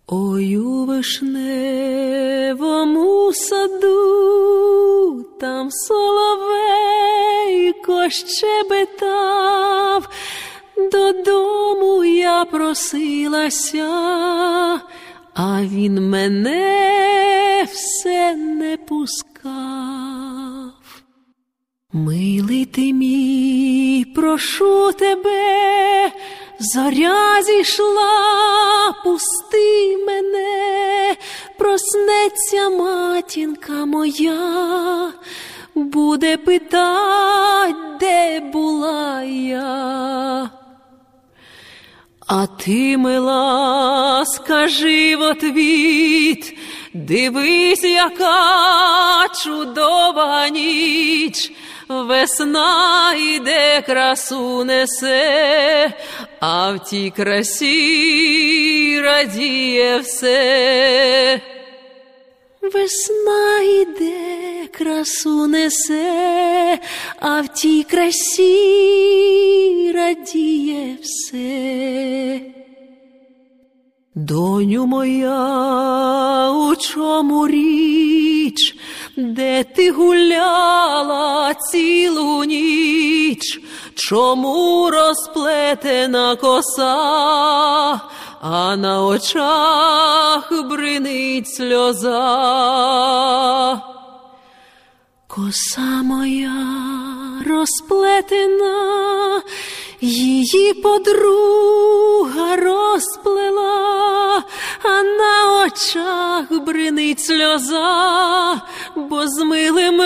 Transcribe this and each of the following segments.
Ой, у вишневому саду, там соловейко щебетав, додому я просилася, а він мене все не пускав. Милий ти мій, прошу тебе, зоря зійшла, пусти мене, проснеться матінка моя, буде питать, де була я. А ти, мила, скажи в отвіт, дивись, яка чудова ніч, весна іде, красу несе, а в тій красі радіє все. Весна іде, красу несе, а в тій красі радіє все. Доню моя, у чому річ, де ти гуляла цілу ніч? Чому розплетена коса, а на очах бринить сльоза? Коса моя розплетена, її подруга розплела, а на очах бринить сльоза, бо з милим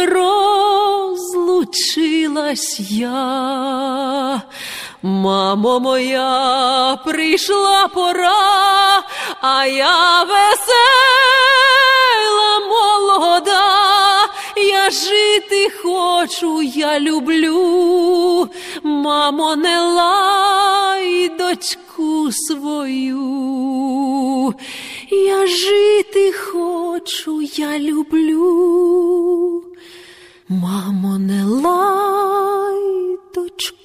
розлучилась я. Мамо моя, прийшла пора, а я весела, молода, я жити хочу, я люблю. Мамо, не лай дочку свою, я жити хочу, я люблю. Мамо, не лай дочку